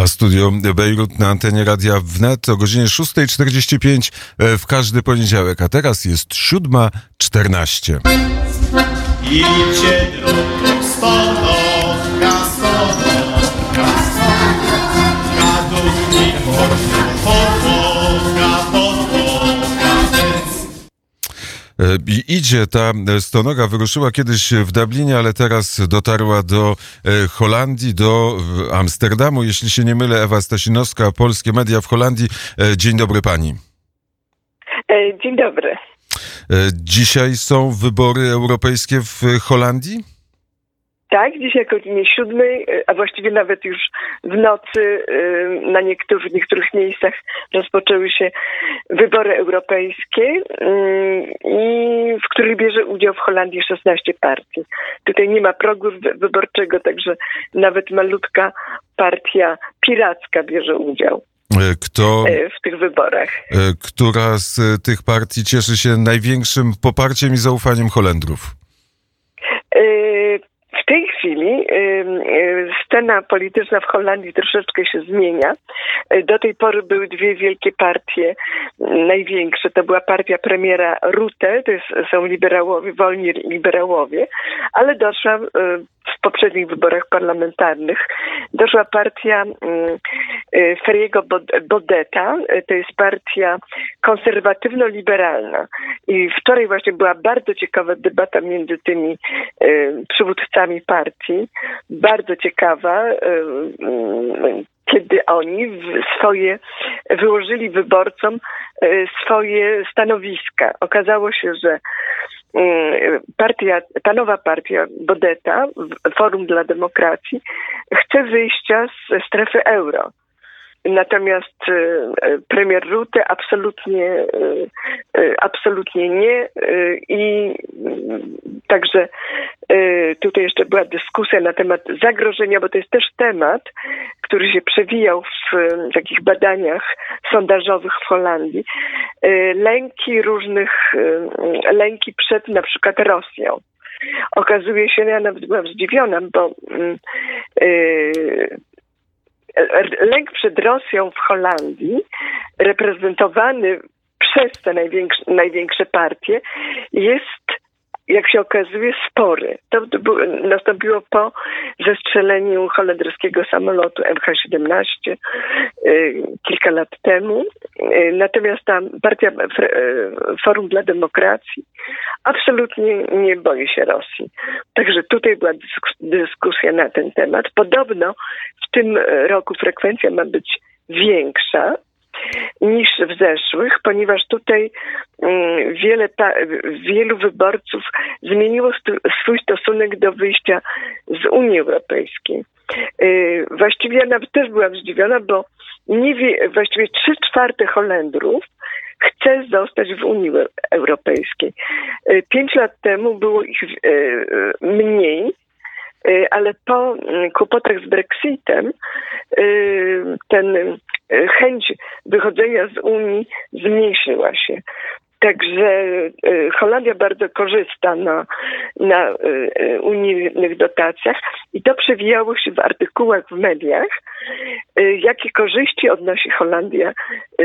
A studio Bejrut na antenie Radia Wnet o godzinie 6:45 w każdy poniedziałek. A teraz jest 7:14. Idzie drugą stonoga, stonoga, stonoga, dumnie podłoga, podłoga bez. Idzie ta stonoga, wyruszyła kiedyś w Dublinie, ale teraz dotarła do Holandii, do Amsterdamu. Jeśli się nie mylę, Ewa Stasinowska, Polskie Media w Holandii. Dzień dobry pani. Dzień dobry. Dzisiaj są wybory europejskie w Holandii? Tak, dzisiaj o godzinie 7, a właściwie nawet już w nocy na niektórych miejscach rozpoczęły się wybory europejskie, w których bierze udział w Holandii 16 partii. Tutaj nie ma progu wyborczego, także nawet malutka partia piracka bierze udział w tych wyborach. Która z tych partii cieszy się największym poparciem i zaufaniem Holendrów? W tej chwili scena polityczna w Holandii troszeczkę się zmienia. Do tej pory były dwie wielkie partie, największe. To była partia premiera Rutte, są liberałowie, wolni liberałowie, ale doszła w poprzednich wyborach parlamentarnych doszła partia Ferriego Bodeta, to jest partia konserwatywno-liberalna. I wczoraj właśnie była bardzo ciekawa debata między tymi przywódcami partii. Bardzo ciekawa, kiedy oni wyłożyli wyborcom swoje stanowiska. Okazało się, że ta nowa partia Bodeta, Forum dla Demokracji, chce wyjścia ze strefy euro. Natomiast premier Rutte absolutnie nie. I także tutaj jeszcze była dyskusja na temat zagrożenia, bo to jest też temat, który się przewijał w takich badaniach sondażowych w Holandii. Lęki przed na przykład Rosją. Okazuje się, ja nawet byłam zdziwiona, bo lęk przed Rosją w Holandii, reprezentowany przez te największe partie, jest, jak się okazuje, spory. To nastąpiło po zestrzeleniu holenderskiego samolotu MH17 kilka lat temu. Natomiast ta partia Forum dla Demokracji absolutnie nie boi się Rosji. Także tutaj była dyskusja na ten temat. Podobno w tym roku frekwencja ma być większa niż w zeszłych, ponieważ tutaj wielu wyborców zmieniło swój stosunek do wyjścia z Unii Europejskiej. Właściwie ja nawet też byłam zdziwiona, bo właściwie 3/4 Holendrów chce zostać w Unii Europejskiej. 5 lat temu było ich mniej, ale po kłopotach z Brexitem chęć wychodzenia z Unii zmniejszyła się. Także Holandia bardzo korzysta na unijnych dotacjach i to przewijało się w artykułach w mediach, jakie korzyści odnosi Holandia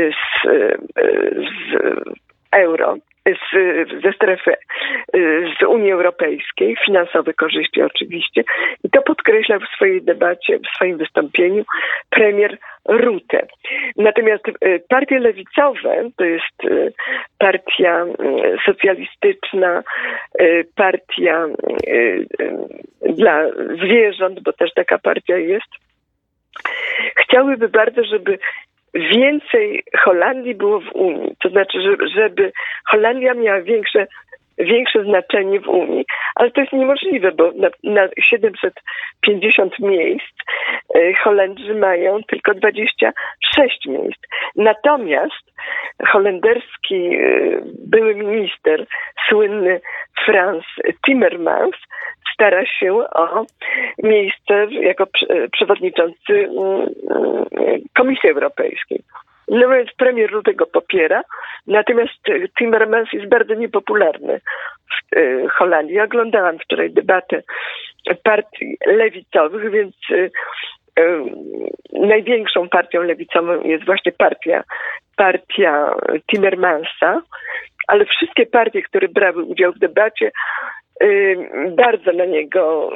z euro, ze strefy, z Unii Europejskiej, finansowe korzyści oczywiście. I to podkreślał w swojej debacie, w swoim wystąpieniu premier Rutte. Natomiast partie lewicowe, to jest partia socjalistyczna, partia dla zwierząt, bo też taka partia jest, chciałyby bardzo, żeby więcej Holandii było w Unii. To znaczy, żeby Holandia miała większe znaczenie w Unii, ale to jest niemożliwe, bo na 750 miejsc Holendrzy mają tylko 26 miejsc. Natomiast holenderski były minister, słynny Frans Timmermans, stara się o miejsce jako przewodniczący Komisji Europejskiej. No więc premier Rutte go popiera, natomiast Timmermans jest bardzo niepopularny w Holandii. Oglądałam wczoraj debatę partii lewicowych, więc największą partią lewicową jest właśnie partia Timmermansa, ale wszystkie partie, które brały udział w debacie, bardzo na niego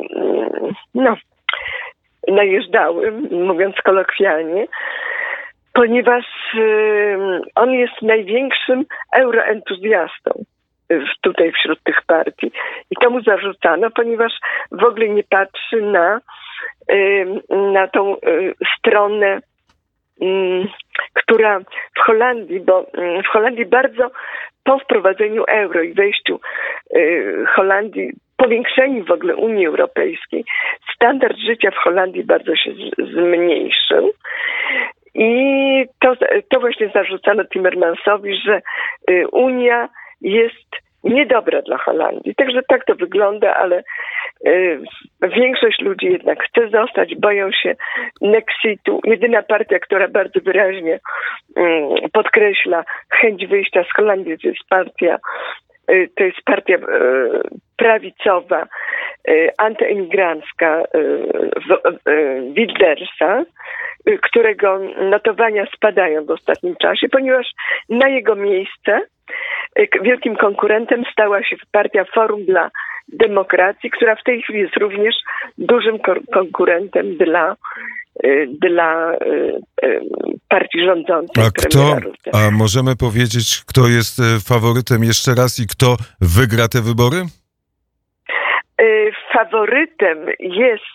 najeżdżały, mówiąc kolokwialnie, ponieważ on jest największym euroentuzjastą tutaj wśród tych partii. I to mu zarzucano, ponieważ w ogóle nie patrzy na tą stronę, która w Holandii, bo w Holandii bardzo po wprowadzeniu euro i wejściu Holandii, powiększeniu w ogóle Unii Europejskiej, standard życia w Holandii bardzo się zmniejszył. I to właśnie zarzucano Timmermansowi, że Unia jest niedobra dla Holandii. Także tak to wygląda, ale większość ludzi jednak chce zostać, boją się Nexitu. Jedyna partia, która bardzo wyraźnie podkreśla chęć wyjścia z Holandii, to jest partia prawicowa, antyemigrancka Wildersa, którego notowania spadają w ostatnim czasie, ponieważ na jego miejsce wielkim konkurentem stała się partia Forum dla Demokracji, która w tej chwili jest również dużym konkurentem dla partii rządzącej. A możemy powiedzieć, kto jest faworytem jeszcze raz i kto wygra te wybory? Faworytem jest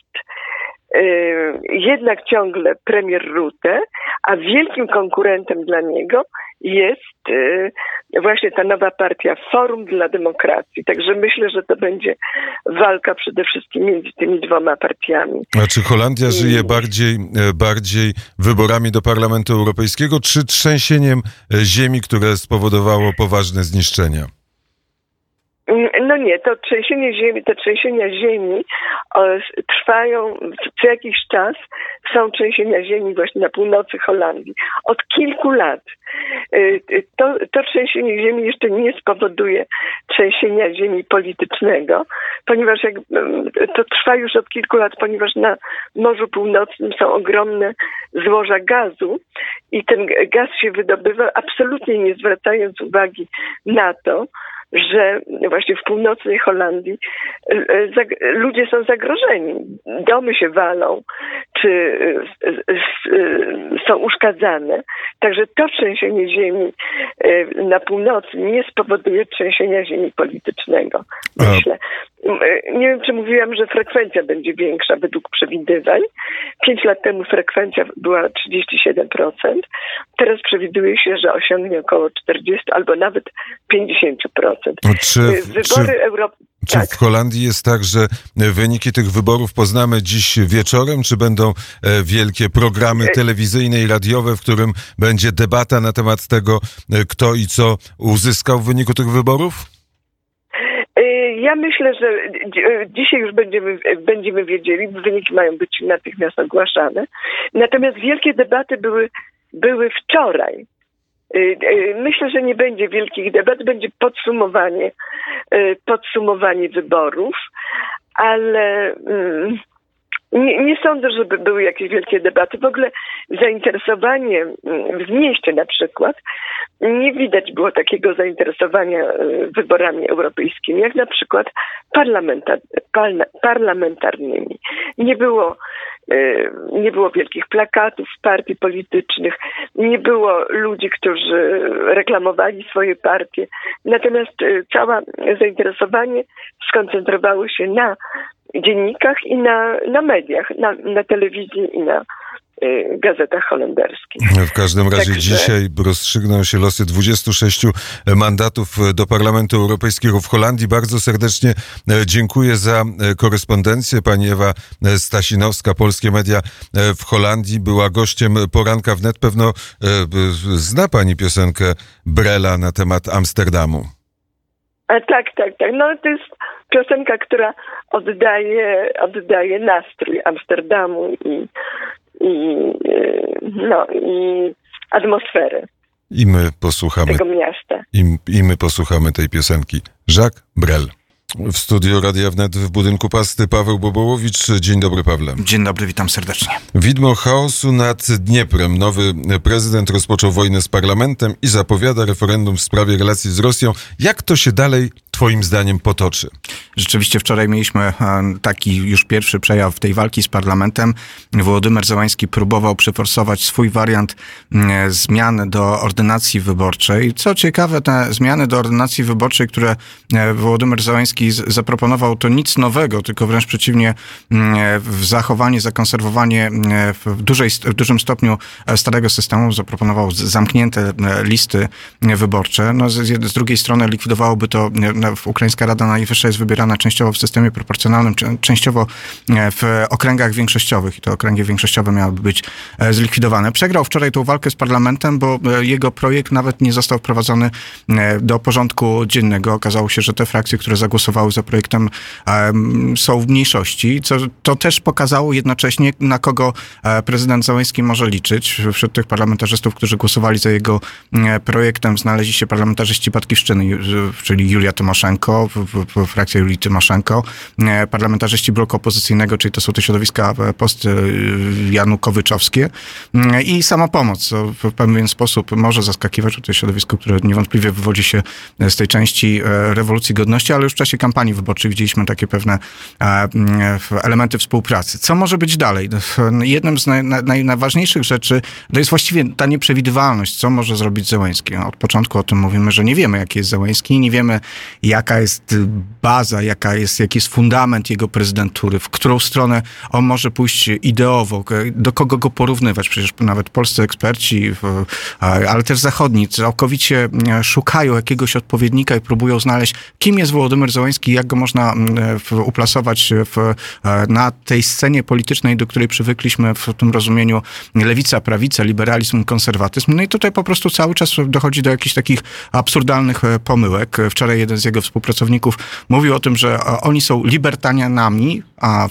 jednak ciągle premier Rutte, a wielkim konkurentem dla niego jest właśnie ta nowa partia Forum dla Demokracji. Także myślę, że to będzie walka przede wszystkim między tymi dwoma partiami. A czy Holandia żyje bardziej wyborami do Parlamentu Europejskiego, czy trzęsieniem ziemi, które spowodowało poważne zniszczenia? No nie, te trzęsienia ziemi trwają co jakiś czas. Są trzęsienia ziemi właśnie na północy Holandii. Od kilku lat. To trzęsienie ziemi jeszcze nie spowoduje trzęsienia ziemi politycznego, ponieważ to trwa już od kilku lat, ponieważ na Morzu Północnym są ogromne złoża gazu i ten gaz się wydobywa, absolutnie nie zwracając uwagi na to, że właśnie w północnej Holandii ludzie są zagrożeni. Domy się walą, czy są uszkadzane. Także to trzęsienie ziemi na północy nie spowoduje trzęsienia ziemi politycznego, myślę. Nie wiem, czy mówiłam, że frekwencja będzie większa według przewidywań. 5 lat temu frekwencja była 37%. Teraz przewiduje się, że osiągnie około 40 albo nawet 50%. Czy w Holandii jest tak, że wyniki tych wyborów poznamy dziś wieczorem? Czy będą wielkie programy telewizyjne i radiowe, w którym będzie debata na temat tego, kto i co uzyskał w wyniku tych wyborów? Ja myślę, że dzisiaj już będziemy wiedzieli, wyniki mają być natychmiast ogłaszane. Natomiast wielkie debaty były wczoraj. Myślę, że nie będzie wielkich debat, będzie podsumowanie wyborów, ale nie sądzę, żeby były jakieś wielkie debaty. W ogóle zainteresowanie w mieście na przykład, nie widać było takiego zainteresowania wyborami europejskimi, jak na przykład parlamentarnymi. Nie było wielkich plakatów partii politycznych, nie było ludzi, którzy reklamowali swoje partie. Natomiast całe zainteresowanie skoncentrowało się na dziennikach i na mediach, na telewizji i na gazetach holenderskich. W każdym razie dzisiaj rozstrzygną się losy 26 mandatów do Parlamentu Europejskiego w Holandii. Bardzo serdecznie dziękuję za korespondencję. Pani Ewa Stasinowska, Polskie Media w Holandii, była gościem Poranka Wnet. Pewno zna pani piosenkę Brela na temat Amsterdamu. Tak. No to jest piosenka, która oddaje nastrój Amsterdamu i atmosferę I my posłuchamy tego miasta. I my posłuchamy tej piosenki. Jacques Brel. W studiu Radia Wnet w budynku Pasty Paweł Bobołowicz. Dzień dobry, Pawle. Dzień dobry, witam serdecznie. Widmo chaosu nad Dnieprem. Nowy prezydent rozpoczął wojnę z parlamentem i zapowiada referendum w sprawie relacji z Rosją. Jak to się dalej, twoim zdaniem, potoczy? Rzeczywiście wczoraj mieliśmy taki już pierwszy przejaw tej walki z parlamentem. Wołodymyr Zełański próbował przeforsować swój wariant zmian do ordynacji wyborczej. Co ciekawe, te zmiany do ordynacji wyborczej, które Wołodymyr Zełański zaproponował, to nic nowego, tylko wręcz przeciwnie, zachowanie, zakonserwowanie w dużym stopniu starego systemu. Zaproponował zamknięte listy wyborcze. No, z drugiej strony likwidowałoby to, Ukraińska Rada Najwyższa jest wybierana częściowo w systemie proporcjonalnym, częściowo w okręgach większościowych i te okręgi większościowe miałyby być zlikwidowane. Przegrał wczoraj tą walkę z parlamentem, bo jego projekt nawet nie został wprowadzony do porządku dziennego. Okazało się, że te frakcje, które zagłosowały za projektem, są w mniejszości, co to też pokazało jednocześnie, na kogo prezydent Zełański może liczyć. Wśród tych parlamentarzystów, którzy głosowali za jego projektem, znaleźli się parlamentarzyści Batkiewszczyny, czyli Julia Tymoszenko, frakcja Julii Tymoszenko, parlamentarzyści bloku opozycyjnego, czyli to są te środowiska post-janukowyczowskie i Samopomoc, co w pewien sposób może zaskakiwać, to jest środowisko, które niewątpliwie wywodzi się z tej części rewolucji godności, ale już w czasie kampanii wyborczej widzieliśmy takie pewne elementy współpracy. Co może być dalej? Jednym z najważniejszych rzeczy to jest właściwie ta nieprzewidywalność, co może zrobić Zełański. Od początku o tym mówimy, że nie wiemy, jaki jest Zełański, nie wiemy, jaka jest baza, jaki jest fundament jego prezydentury, w którą stronę on może pójść ideowo, do kogo go porównywać. Przecież nawet polscy eksperci, ale też zachodni, całkowicie szukają jakiegoś odpowiednika i próbują znaleźć, kim jest Wołodymyr Zełański, jak go można uplasować na tej scenie politycznej, do której przywykliśmy w tym rozumieniu lewica, prawica, liberalizm, konserwatyzm. No i tutaj po prostu cały czas dochodzi do jakichś takich absurdalnych pomyłek. Wczoraj jeden z jego współpracowników mówił o tym, że oni są libertarianami, a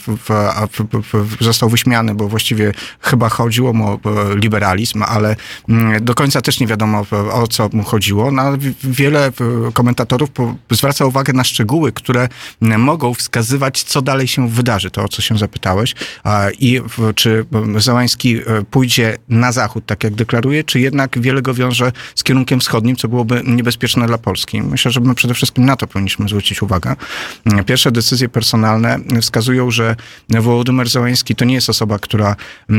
został wyśmiany, bo właściwie chyba chodziło mu o liberalizm, ale do końca też nie wiadomo, o co mu chodziło. No, wiele komentatorów zwraca uwagę na szczegóły, które mogą wskazywać, co dalej się wydarzy. To, o co się zapytałeś. I czy Zełański pójdzie na zachód, tak jak deklaruje, czy jednak wiele go wiąże z kierunkiem wschodnim, co byłoby niebezpieczne dla Polski. Myślę, że my przede wszystkim na to powinniśmy zwrócić uwagę. Pierwsze decyzje personalne wskazują, że Wołodymyr Zełański to nie jest osoba, która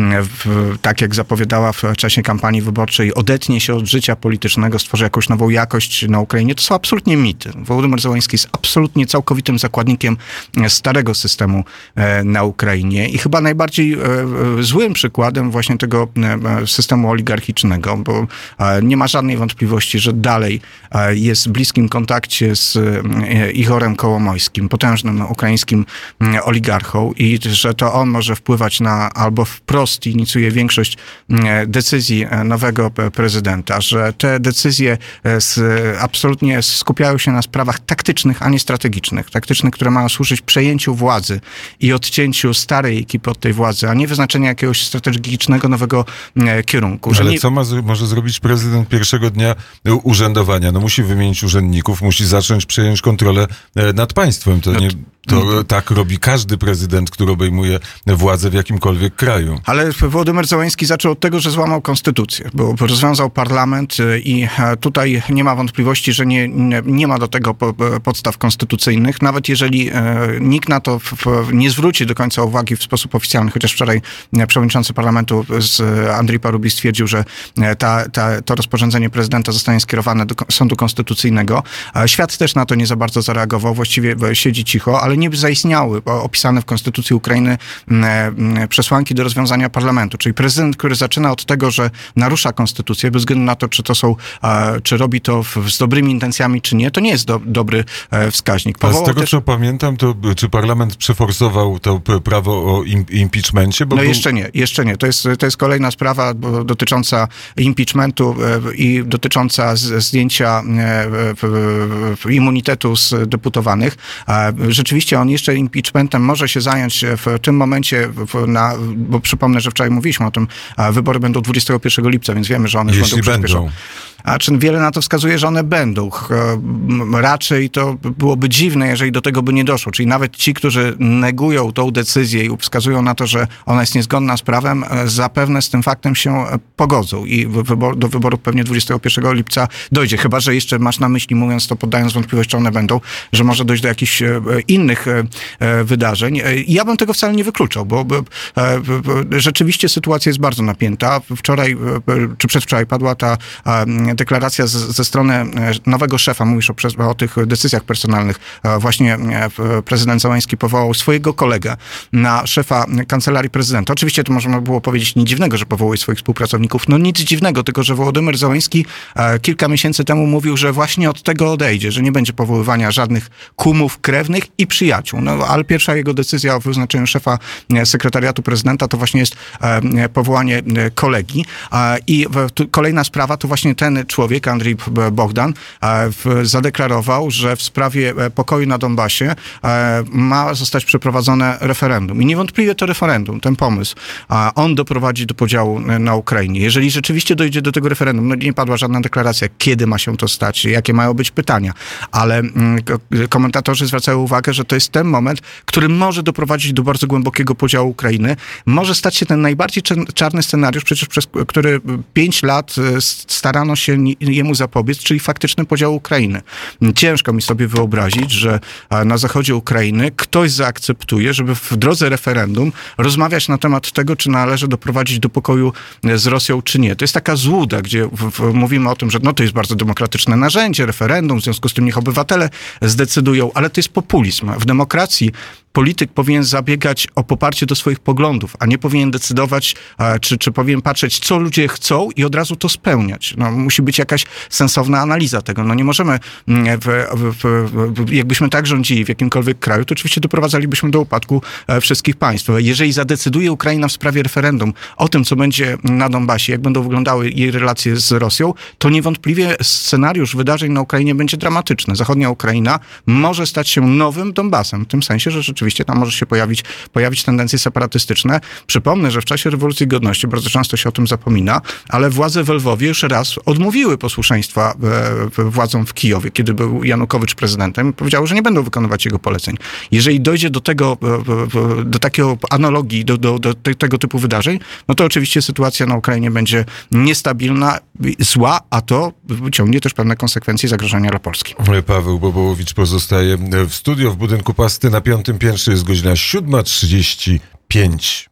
tak jak zapowiadała w czasie kampanii wyborczej, odetnie się od życia politycznego, stworzy jakąś nową jakość na Ukrainie. To są absolutnie mity. Wołodymyr Zełański jest absolutnie całkowitym zakładnikiem starego systemu na Ukrainie i chyba najbardziej złym przykładem właśnie tego systemu oligarchicznego, bo nie ma żadnej wątpliwości, że dalej jest w bliskim kontakcie z Ichorem Kołomojskim, potężnym ukraińskim oligarchą i że to on może wpływać na, albo wprost inicjuje większość decyzji nowego prezydenta, że te decyzje absolutnie skupiają się na sprawach taktycznych, a nie strategicznych. Taktycznych, które mają służyć przejęciu władzy i odcięciu starej ekipy od tej władzy, a nie wyznaczenia jakiegoś strategicznego nowego kierunku. Ale co może zrobić prezydent pierwszego dnia urzędowania? No musi wymienić urzędników, musi zacząć przejąć kontrolę nad państwem. Tak robi każdy prezydent, który obejmuje władzę w jakimkolwiek kraju. Ale Wołodymyr Zełański zaczął od tego, że złamał konstytucję, bo rozwiązał parlament i tutaj nie ma wątpliwości, że nie ma do tego podstaw konstytucyjnych. Nawet jeżeli nikt na to nie zwróci do końca uwagi w sposób oficjalny, chociaż wczoraj przewodniczący parlamentu Andrzej Parubi stwierdził, że to rozporządzenie prezydenta zostanie skierowane do Sądu Konstytucyjnego. Świat też na to nie za bardzo zareagował, właściwie siedzi cicho, ale nie zaistniały opisane w Konstytucji Ukrainy przesłanki do rozwiązania parlamentu. Czyli prezydent, który zaczyna od tego, że narusza konstytucję, bez względu na to, czy robi to z dobrymi intencjami, czy nie, to nie jest dobry wskaźnik. A z tego, co pamiętam, to czy parlament przeforsował to prawo o impeachmencie? No jeszcze nie. To jest kolejna sprawa dotycząca impeachmentu i dotycząca zdjęcia immunitetu z deputowanych. Rzeczywiście rzeczywiście on jeszcze impeachmentem może się zająć w tym momencie, bo przypomnę, że wczoraj mówiliśmy o tym, wybory będą 21 lipca, więc wiemy, że one już Jeśli będą przyspieszone. będą. A czy wiele na to wskazuje, że one będą. Raczej to byłoby dziwne, jeżeli do tego by nie doszło. Czyli nawet ci, którzy negują tą decyzję i wskazują na to, że ona jest niezgodna z prawem, zapewne z tym faktem się pogodzą i do wyborów pewnie 21 lipca dojdzie. Chyba że jeszcze masz na myśli, mówiąc to, poddając wątpliwość, czy one będą, że może dojść do jakichś innych wydarzeń. Ja bym tego wcale nie wykluczał, bo rzeczywiście sytuacja jest bardzo napięta. Wczoraj, czy przedwczoraj padła ta deklaracja ze strony nowego szefa, mówisz o tych decyzjach personalnych. Właśnie prezydent Zełenski powołał swojego kolegę na szefa Kancelarii Prezydenta. Oczywiście to można było powiedzieć nic dziwnego, że powołuje swoich współpracowników. No nic dziwnego, tylko że Wołodymyr Zełenski kilka miesięcy temu mówił, że właśnie od tego odejdzie, że nie będzie powoływania żadnych kumów, krewnych i przyjaciół. No, ale pierwsza jego decyzja o wyznaczeniu szefa sekretariatu prezydenta to właśnie jest powołanie kolegi. I kolejna sprawa to właśnie ten człowiek, Andrzej Bohdan, zadeklarował, że w sprawie pokoju na Donbasie ma zostać przeprowadzone referendum. I niewątpliwie to referendum, ten pomysł, on doprowadzi do podziału na Ukrainie. Jeżeli rzeczywiście dojdzie do tego referendum, no nie padła żadna deklaracja, kiedy ma się to stać, jakie mają być pytania, ale komentatorzy zwracają uwagę, że to jest ten moment, który może doprowadzić do bardzo głębokiego podziału Ukrainy. Może stać się ten najbardziej czarny scenariusz, przecież przez który 5 lat starano się jemu zapobiec, czyli faktyczny podział Ukrainy. Ciężko mi sobie wyobrazić, że na zachodzie Ukrainy ktoś zaakceptuje, żeby w drodze referendum rozmawiać na temat tego, czy należy doprowadzić do pokoju z Rosją, czy nie. To jest taka złuda, gdzie mówimy o tym, że no to jest bardzo demokratyczne narzędzie, referendum, w związku z tym niech obywatele zdecydują, ale to jest populizm. W demokracji polityk powinien zabiegać o poparcie do swoich poglądów, a nie powinien decydować, czy powinien patrzeć, co ludzie chcą i od razu to spełniać. No, musi być jakaś sensowna analiza tego. No, nie możemy, jakbyśmy tak rządzili w jakimkolwiek kraju, to oczywiście doprowadzalibyśmy do upadku wszystkich państw. Jeżeli zadecyduje Ukraina w sprawie referendum o tym, co będzie na Donbasie, jak będą wyglądały jej relacje z Rosją, to niewątpliwie scenariusz wydarzeń na Ukrainie będzie dramatyczny. Zachodnia Ukraina może stać się nowym Donbasem, w tym sensie, że rzeczywiście tam może się pojawić tendencje separatystyczne. Przypomnę, że w czasie rewolucji godności, bardzo często się o tym zapomina, ale władze we Lwowie już raz odmówiły posłuszeństwa władzom w Kijowie, kiedy był Janukowycz prezydentem, powiedziały, że nie będą wykonywać jego poleceń. Jeżeli dojdzie do takiego analogii, do tego typu wydarzeń, no to oczywiście sytuacja na Ukrainie będzie niestabilna, zła, a to wyciągnie też pewne konsekwencje zagrożenia dla Polski. Paweł Bobołowicz pozostaje w studio w budynku Pasty na 5. piętrze. Jest godzina 7:35.